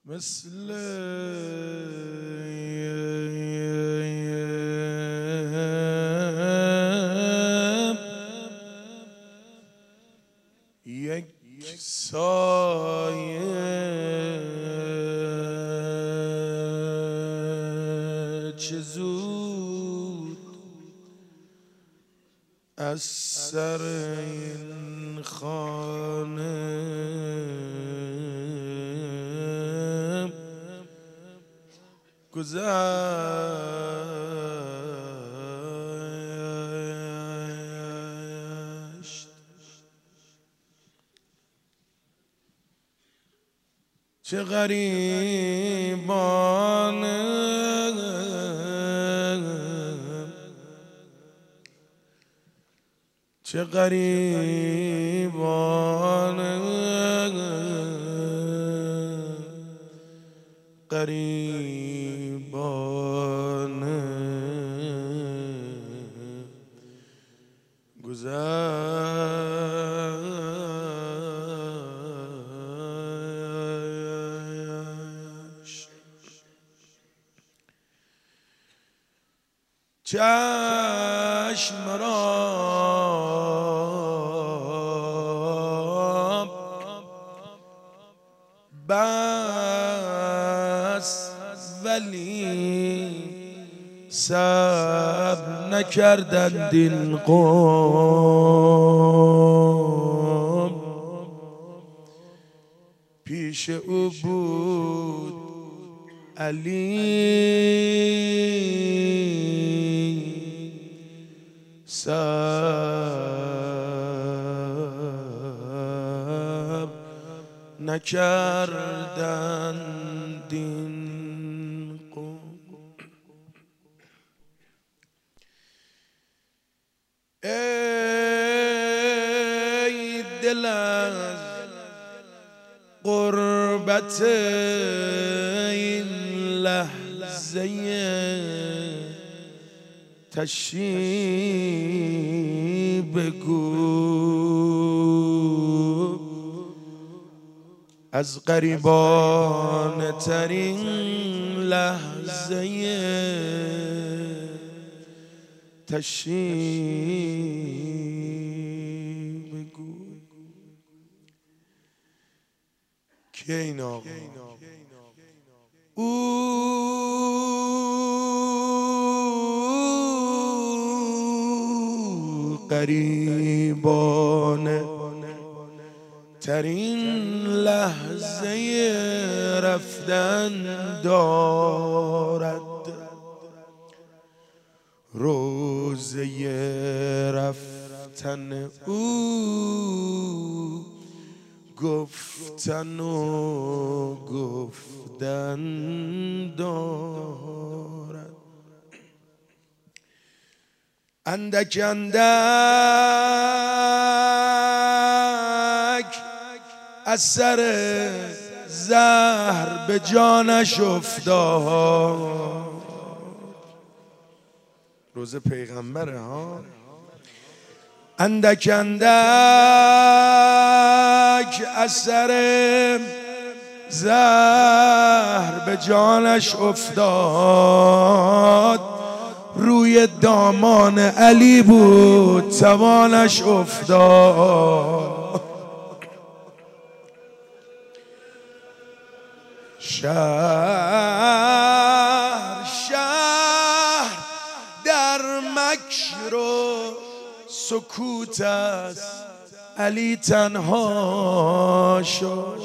مثل یک سایه چه زود از سر این خانه گذشت. چه غریبانه چه غریبانه غریبانه گذشت. چشم را بس ولی صبر نکردند این قوم. پیش او بود علی صبر نکردند این قوم. ای دل از غربت این لحظه تشی بگو، از غریبانه ترین لحظه تشی بگو که این آقا غریبانه ترین لحظه رفتن دارد، روزه رفتن او گفتن و گفتن دارد. اندک اندک از سر زهر به جانش افتاد. روز پیغمبره ها. اندک اندک از سر زهر به جانش افتاد، روی دامان علی بود توانش افتاد. شهر شهر در مکر و سکوت است، علی تنها شد.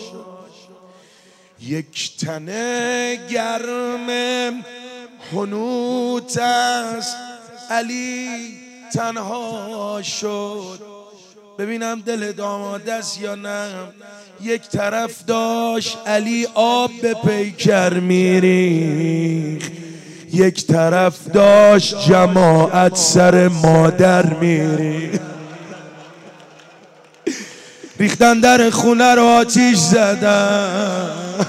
یک تنه گرم حنوط است، علی تنها شد. ببینم دل داماد است یا نه. یک طرف داشت علی آب به پیکر میریخت، یک طرف داشت جماعت سر مادر میریخت. ریختن در خونه رو آتیش زدن.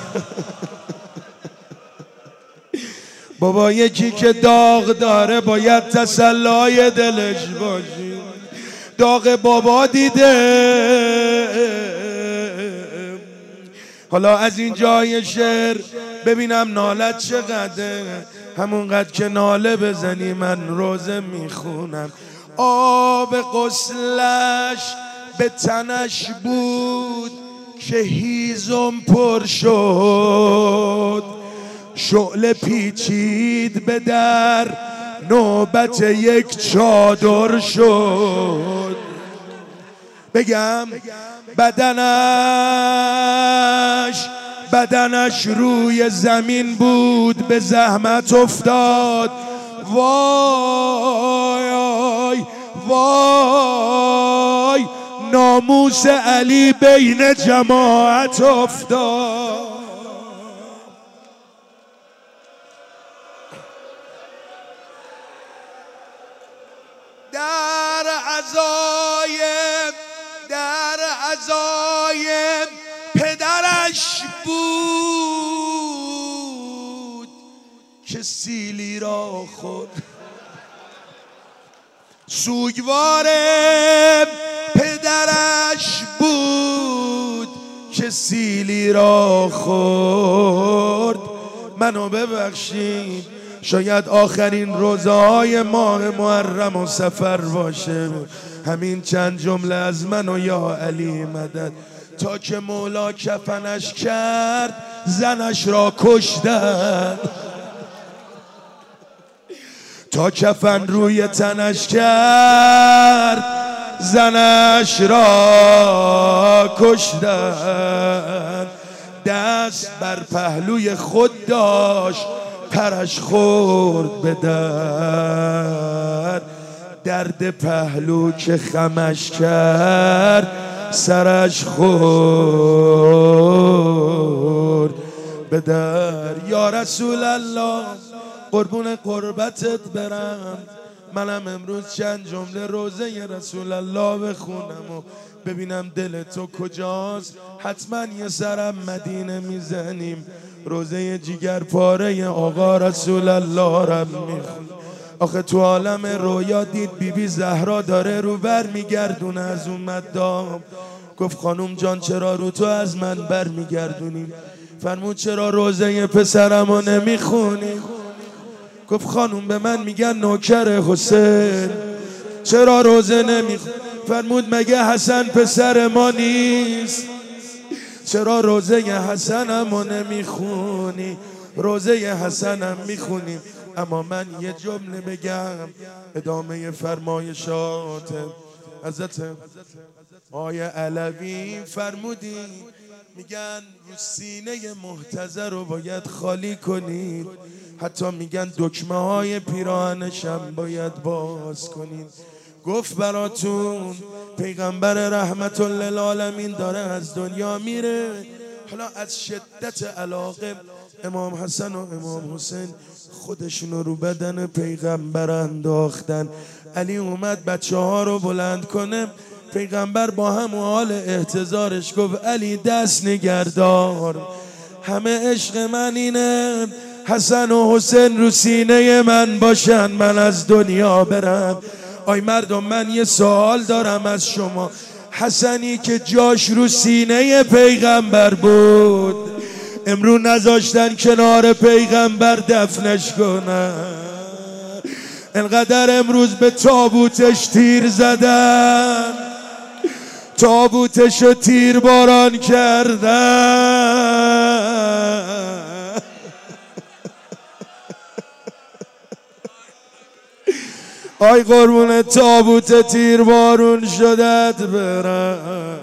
بابا یکی که داغ داره باید تسلای دلش باشی. داغ بابا دیده حالا از این جای شعر ببینم نالت چقدره، همونقدر که ناله بزنی من روزه میخونم. آب غسلش به تنش بود که هیزم پر شد، شعله پیچید به در نوبت یک چادر شد. بگم بدنش روی زمین بود، به زحمت افتاد. وای وای ناموس علی بین جماعت افتاد. در عزای پدرش بود که سیلی را خورد. سوگوار پدرش بود که سیلی را خورد. منو ببخشید، شاید آخرین روزهای ماه محرم و سفر باشه. همین چند جمله از منو یا علی مدد. تا که مولا کفنش کرد زنش را کشتن، تا کفن روی تنش کرد زنش را کشتن. دست بر پهلوی خود داشت پرش خورد به در، درد پهلو که خمش کرد سرش خورد به در. یا رسول الله قربون قربتت برم، منم امروز چند جمله روزه رسول الله بخونم و ببینم دل تو کجاست. حتما یه سرم مدینه میزنیم، روزه جیگر پاره آقا رسول الله رب میخون. آخه تو عالم رویا دید بیبی زهرا داره رو بر میگردونه از اون مدام. گفت خانوم جان چرا رو تو از من بر میگردونی؟ فرمود چرا روزه پسرمو نمیخونی؟ گفت خانوم به من میگن نوکر حسین، چرا روزه نمیخونی؟ فرمود مگه حسن پسر ما نیست؟ چرا روزه حسنمو نمیخونی؟ روزه حسنم میخونیم. اما من یه جمله بگم ادامه فرمایشات حضرت آقای علوی فرمودی، میگن رو سینه محتضر رو باید خالی کنید، حتی میگن دکمه های پیراهنش هم باید باز کنید. گفت براتون پیغمبر رحمت للعالمین داره از دنیا میره. حالا از شدت علاقه امام حسن و امام حسین خودشونو رو بدن پیغمبر انداختن. علی اومد بچه ها رو بلند کنه، پیغمبر با هم حال احتضارش گفت علی دست نگردار، همه عشق من اینه حسن و حسین رو سینه من باشن من از دنیا برم. آی مردم من یه سوال دارم از شما، حسنی که جاش رو سینه پیغمبر بود امرو نذاشتن کنار پیغمبر دفنش کنن، انقدر امروز به تابوتش تیر زدن، تابوتشو تیر باران کردن. آی قربون تابوت تیر بارون شدت برم.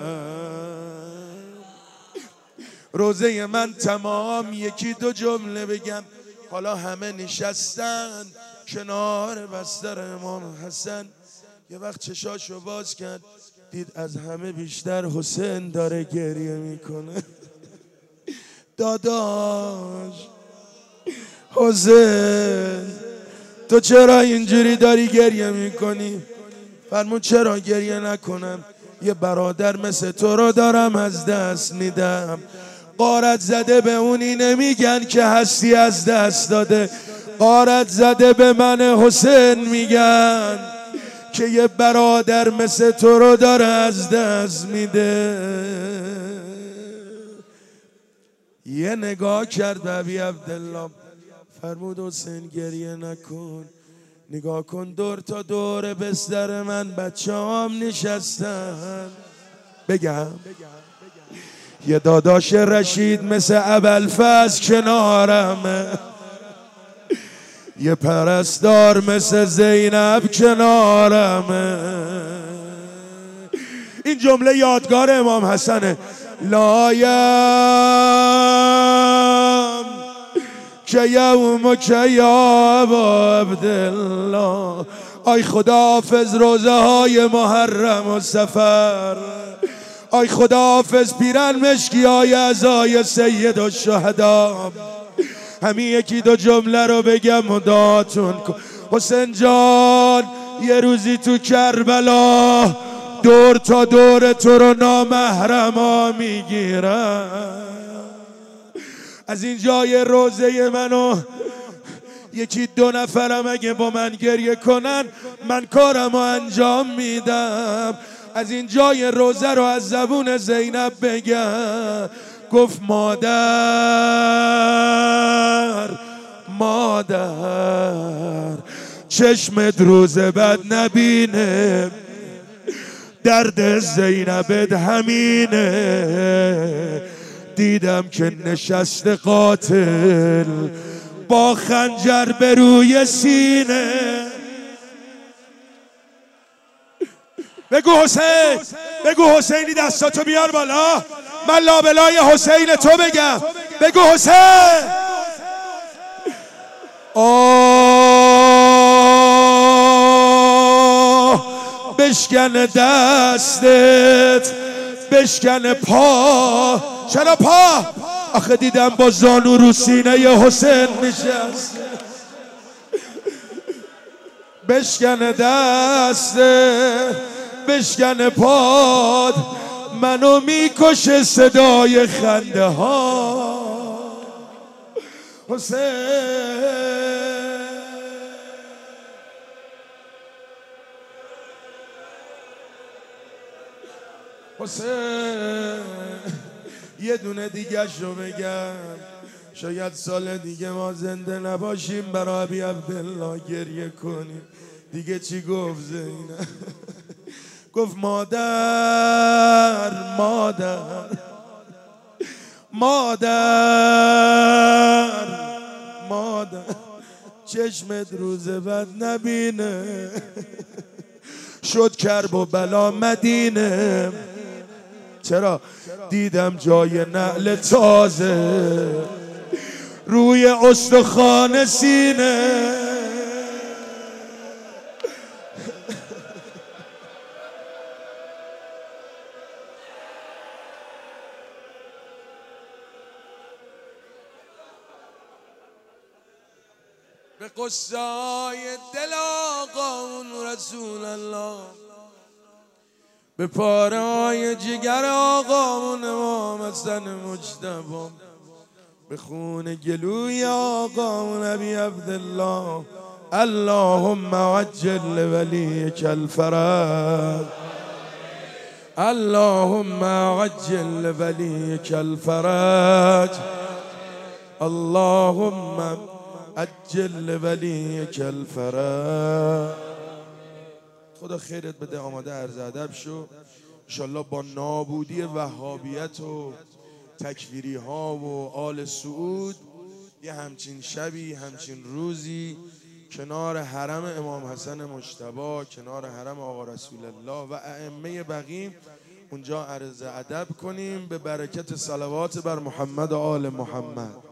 روزه من تمام یکی دو جمله بگم. حالا همه نشستن کنار بستر امام حسن. یه وقت چشاشو باز کرد دید از همه بیشتر حسین داره گریه میکنه. داداش حسین تو چرا اینجوری داری گریه میکنی؟ فرمود چرا گریه نکنم؟ یه برادر مثل تو رو دارم از دست میدم. غارت زده به اونی نمیگن که هستی از دست داده، غارت زده به من حسین میگن که یه برادر مثل تو رو داره از دست میده. یه نگاه کرد به ابی عبدالله، فرمود حسین گریه نکن، نگاه کن دور تا دور بستر من بچه هم نشستن. بگم یه داداش رشید مثل ابوالفضل کنارمه، یه پرستار مثل زینب کنارمه. این جمله یادگار امام حسنه. لایم که یوم که یا ابا عبدالله. آی خدا حافظ روزه های محرم و سفر، آی خدا حافظ پیرن مشکی های عزای سید و شهدا. همین یکی دو جمله رو بگم و دعاتون کن. حسین جان یه روزی تو کربلا دور تا دور تو رو نامحرما میگیرن. از این جای روزه منو یکی دو نفرم اگه با من گریه کنن من کارمو انجام میدم. از این جای روزه رو از زبون زینب بگم، گفت مادر مادر چشمت روز بد نبینه، درد زینبت همینه. دیدم که نشست قاتل با خنجر به روی سینه. بگو حسین، بگو حسینی دستاتو بیار بالا، من لابلای حسین تو بگم. بگو حسین. بشکن دستت، بشکن پا. چرا پا؟ آخه دیدم با زانو رو سینه حسین نشست. بشکن دستت، بشکن پاد، منو میکشه صدای خنده ها. حسین حسین یه دونه دیگه شو بگم، شاید سال دیگه ما زنده نباشیم برای ابی عبدالله گریه کنیم. دیگه چی گفت زینب؟ گفت مادر مادر مادر مادر چشمت روز بد نبینه، شد کرب و بلا مدینه. چرا؟ دیدم جای نعل تازه روی استخوان سینه. به قصای دل آقامون رسول الله، به پاره های جگر آقامون امام حسن مجتبی، به خون گلوی آقامون ابی عبدالله. اللهم عجل لولیک الفرج، اللهم عجل لولیک الفرج، اللهم عجل ولیک الفرج. خدا خیرت بده. آماده عرض ادب شو. انشالله با نابودی وهابیت و تکفیری ها و آل سعود یه همچین شبی، همچین روزی کنار حرم امام حسن مجتبی، کنار حرم آقا رسول الله و ائمه بقیه اونجا عرض ادب کنیم به برکت صلوات بر محمد و آل محمد.